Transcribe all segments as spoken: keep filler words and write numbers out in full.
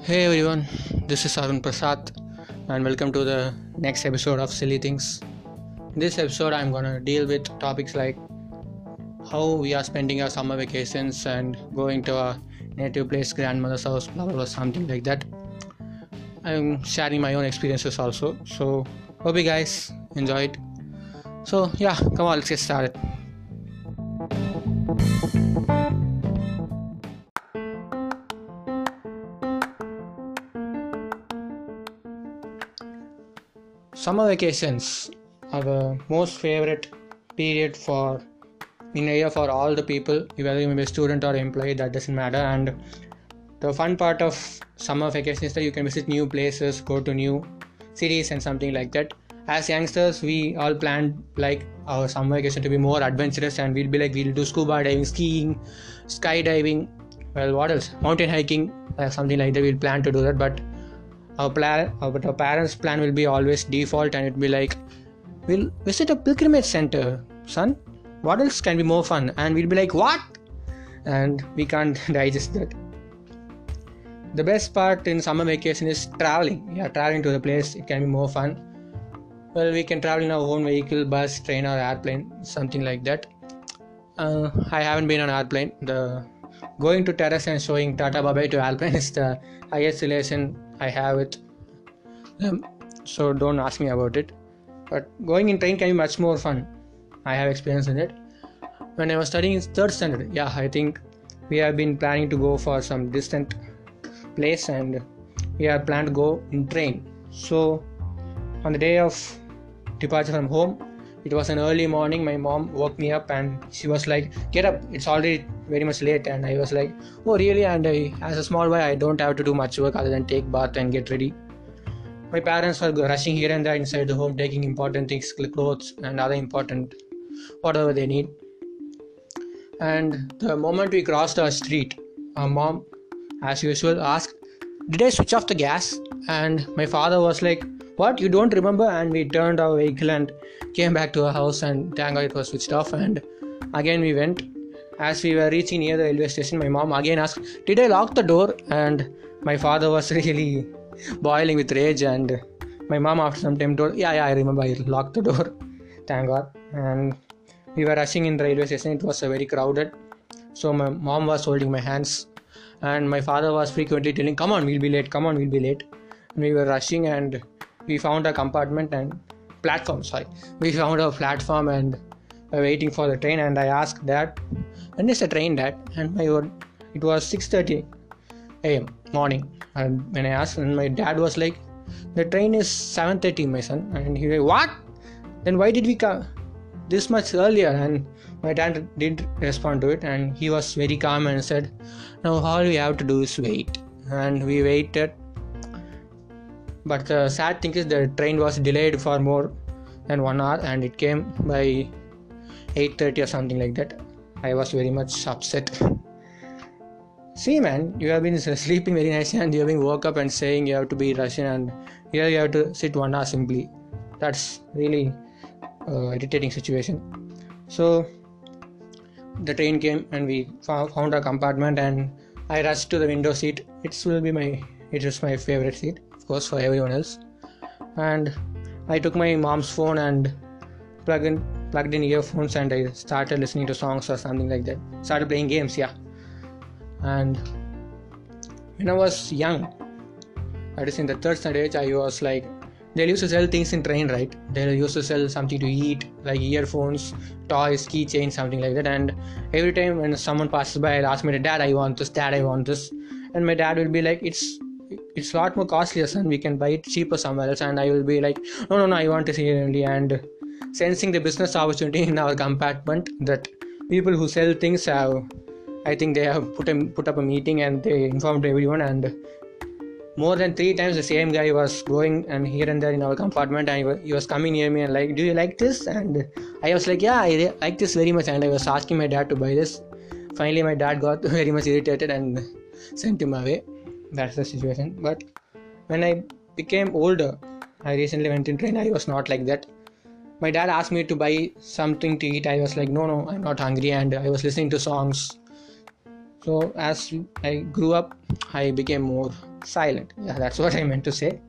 Hey everyone, this is Arun Prasad and welcome to the next episode of Silly Things. In this episode, I'm gonna deal with topics like how we are spending our summer vacations and going to our native place, grandmother's house, blah blah blah, something like that. I'm sharing my own experiences also, so hope you guys enjoy it. So yeah, come on, let's get started. Summer vacations are the most favorite period for in a year for all the people, whether you may be a student or employee, that doesn't matter. And the fun part of summer vacation is that you can visit new places, go to new cities and something like that. As youngsters, we all planned like our summer vacation to be more adventurous, and we'll be like we'll do scuba diving, skiing, skydiving, well what else, mountain hiking, uh, something like that. We'll plan to do that, but our plan, but our parents' plan will be always default, and it'll be like, we'll visit a pilgrimage center, son. What else can be more fun? And we'll be like, what? And we can't digest that. The best part in summer vacation is traveling. Yeah, traveling to the place. It can be more fun. Well, we can travel in our own vehicle, bus, train, or airplane, something like that. Uh, I haven't been on airplane. The going to terrace and showing Tata Bye to airplane is the highest relation I have with them, so don't ask me about it. But going in train can be much more fun. I have experience in it. When I was studying in third standard, yeah, I think we have been planning to go for some distant place, and we have planned to go in train. So on the day of departure from home, it was an early morning. My mom woke me up and she was like, get up, it's already very much late. And I was like, oh really? And I, as a small boy, I don't have to do much work other than take bath and get ready. My parents were rushing here and there inside the home, taking important things, clothes and other important whatever they need. And the moment we crossed our street, our mom, as usual, asked, did I switch off the gas? And my father was like, what, you don't remember? And we turned our vehicle and came back to our house, and thank God it was switched off. And again we went. As we were reaching near the railway station, my mom again asked, did I lock the door? And my father was really boiling with rage, and my mom after some time told, yeah yeah I remember, I locked the door, thank God. And we were rushing in the railway station. It was uh, very crowded, so my mom was holding my hands, and my father was frequently telling, come on, we'll be late, come on, we'll be late. And we were rushing, and we found a compartment and platform sorry we found a platform and were waiting for the train. And I asked dad, when is the train, dad? And my it was six thirty a.m. morning. And when I asked, and my dad was like, the train is seven thirty, my son. And he was like, what? Then why did we come this much earlier? And my dad did respond to it, and he was very calm and said, now all we have to do is wait. And we waited. But the sad thing is the train was delayed for more than one hour, and it came by eight thirty or something like that. I was very much upset. See man, you have been sleeping very nicely, and you have been woke up and saying you have to be Russian, and here you have to sit one hour simply. That's really uh, irritating situation. So the train came, and we found a compartment, and I rushed to the window seat. It will be my it is my favorite seat, of course, for everyone else. And I took my mom's phone and plugged in plugged in earphones, and I started listening to songs or something like that. Started playing games, yeah. And when I was young, that is in the third standard age, I was like, they used to sell things in train, right? They used to sell something to eat, like earphones, toys, keychains, something like that. And every time when someone passes by, I'll ask my dad, I want this, dad, I want this. And my dad will be like, it's it's a lot more costly, son, we can buy it cheaper somewhere else. And I will be like, no no no I want this here only. And sensing the business opportunity in our compartment, that people who sell things have, I think they have put a, put up a meeting, and they informed everyone. And more than three times the same guy was going and here and there in our compartment, and he was, he was coming near me and like, do you like this? And I was like, yeah, I like this very much. And I was asking my dad to buy this. Finally my dad got very much irritated and sent him away. That's the situation. But when I became older, I recently went in train, I was not like that. My dad asked me to buy something to eat. I was like, no, no, I'm not hungry. And I was listening to songs. So as I grew up, I became more silent. Yeah, that's what I meant to say.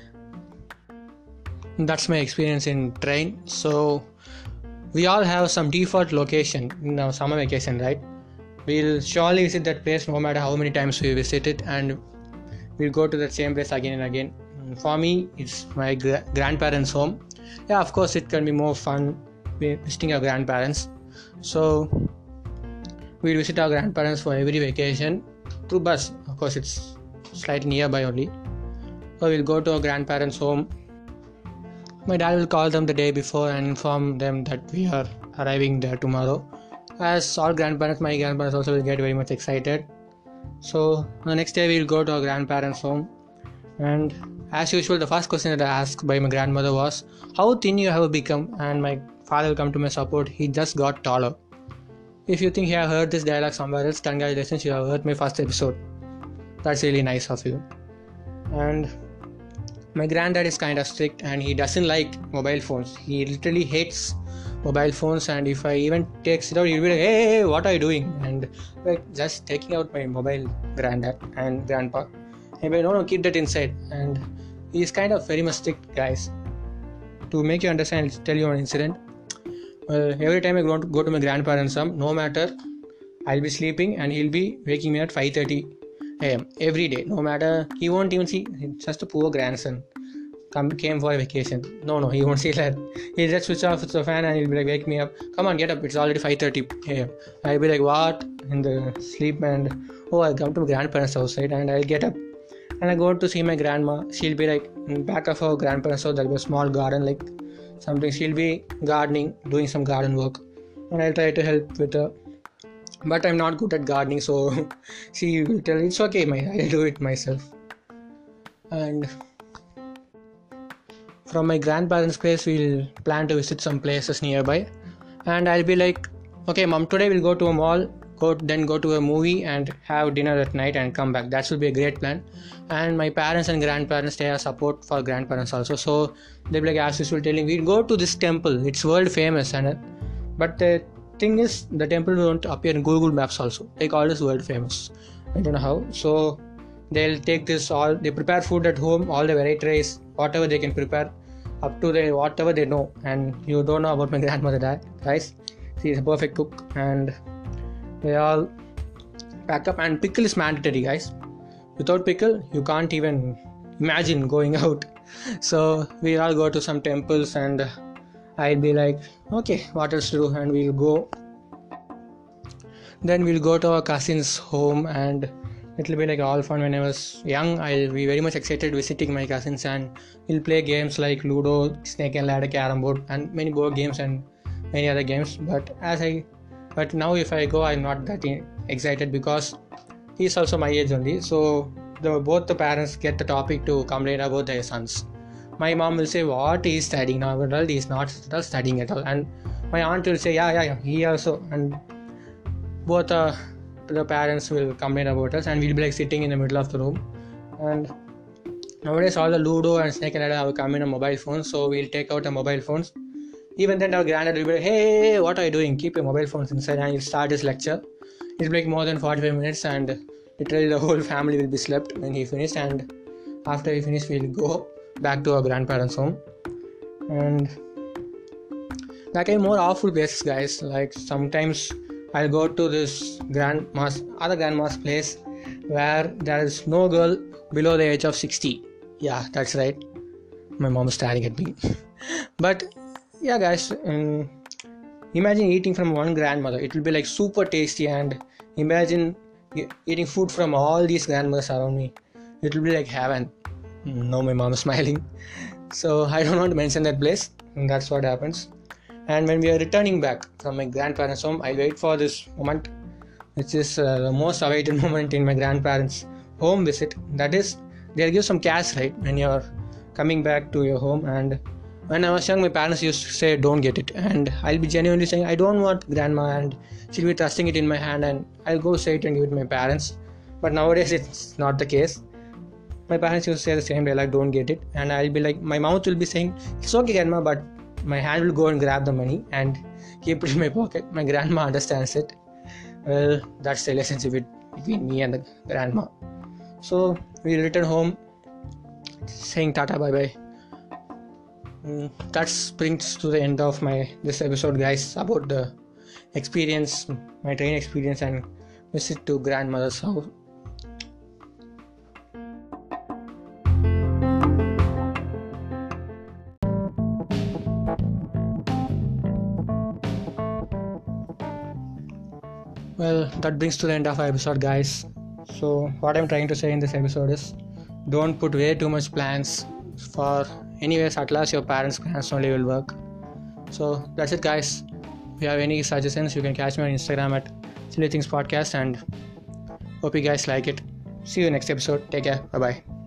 That's my experience in train. So we all have some default location in our summer vacation, right? We'll surely visit that place no matter how many times we visit it, and we'll go to that same place again and again. For me, it's my gra- grandparents' home. Yeah, of course, it can be more fun visiting our grandparents. So we'll visit our grandparents for every vacation through bus. Of course, it's slightly nearby only. So we'll go to our grandparents' home. My dad will call them the day before and inform them that we are arriving there tomorrow. As all grandparents, my grandparents also will get very much excited. So the next day we'll go to our grandparents' home, and as usual the first question that I asked by my grandmother was, how thin you have become? And my father will come to my support, he just got taller. If you think you have heard this dialogue somewhere else, congratulations, you have heard my first episode. That's really nice of you. And my granddad is kind of strict and he doesn't like mobile phones. He literally hates mobile phones, and if I even takes it out, he'll be like, hey, hey, what are you doing? And like just taking out my mobile, granddad and grandpa. He'll be like, no, no, keep that inside. And he's kind of very much strict, guys. To make you understand, I'll tell you an incident. Uh, every time I go to, go to my grandparents' home, no matter, I'll be sleeping and he'll be waking me at five thirty a.m. every day. No matter, he won't even see. He's just a poor grandson. Come came for a vacation. No, no, he won't see that. He'll just switch off the fan and he'll be like, wake me up. Come on, get up. It's already five thirty a.m. I'll be like, what? In the sleep, and oh, I'll come to my grandparents' house, right? And I'll get up and I go to see my grandma. She'll be like, in back of her grandparents' house, there'll be a small garden, like something. She'll be gardening, doing some garden work, and I'll try to help with her. But I'm not good at gardening, so she will tell, it's okay, my I'll do it myself. And from my grandparents' place, we'll plan to visit some places nearby. And I'll be like, okay, mom, today we'll go to a mall, go then go to a movie and have dinner at night and come back. That should be a great plan. And my parents and grandparents, they have support for grandparents also. So they'll be like, as usual, telling, we'll go to this temple. It's world famous. And but the thing is, the temple won't appear in Google Maps also. They call this world famous. I don't know how. So they'll take this all, they prepare food at home, all the variety rice, whatever they can prepare, up to the whatever they know. And you don't know about my grandmother, that guys, she's a perfect cook. And they all pack up, and pickle is mandatory, guys. Without pickle, you can't even imagine going out. So we all go to some temples, and I'll be like, okay, what else to do? And we'll go. Then we'll go to our cousin's home, and it'll be like all fun. When I was young, I'll be very much excited visiting my cousins, and we'll play games like Ludo, Snake and Ladder, Carrom board, and many board games and many other games. But as I, but now if I go, I'm not that excited because he's also my age only. So the, both the parents get the topic to complain about their sons. My mom will say, what he is studying now? Well, he is not studying at all. And my aunt will say, yeah, yeah, yeah, he also. And both uh, the parents will complain about us, and we'll be like sitting in the middle of the room. And nowadays all the Ludo and Snake and Ladder have come in on mobile phones, so we'll take out the mobile phones. Even then our granddad will be like, hey, what are you doing? Keep your mobile phones inside. And he'll start his lecture. It'll take more than forty-five minutes, and literally the whole family will be slept when he finished. And after he finished, we'll go back to our grandparents' home. And that can be more awful places, guys. Like sometimes I'll go to this grandma's, other grandma's place where there is no girl below the age of sixty. Yeah, that's right. My mom is staring at me. But yeah, guys, um, imagine eating from one grandmother. It will be like super tasty. And imagine eating food from all these grandmothers around me. It will be like heaven. No, my mom is smiling. So I don't want to mention that place. And that's what happens. And when we are returning back from my grandparents' home, I wait for this moment, which is uh, the most awaited moment in my grandparents' home visit. That is, they'll give some cash, right, when you're coming back to your home. And when I was young, my parents used to say, don't get it. And I'll be genuinely saying, I don't want grandma. And she'll be trusting it in my hand, and I'll go straight and give it to my parents. But nowadays, it's not the case. My parents used to say the same day, like, don't get it. And I'll be like, my mouth will be saying, it's okay, grandma, but my hand will go and grab the money and keep it in my pocket. My grandma understands it. Well, that's the relationship between me and the grandma. So we returned home saying tata bye bye. Mm, that brings to the end of my this episode, guys, about the experience, my train experience and visit to grandmother's house. Well, that brings to the end of our episode, guys. So what I'm trying to say in this episode is, don't put way too much plans for anyways, at last your parents' plans only will work. So that's it, guys. If you have any suggestions, you can catch me on Instagram at Silly Things Podcast, and hope you guys like it. See you next episode. Take care. Bye bye.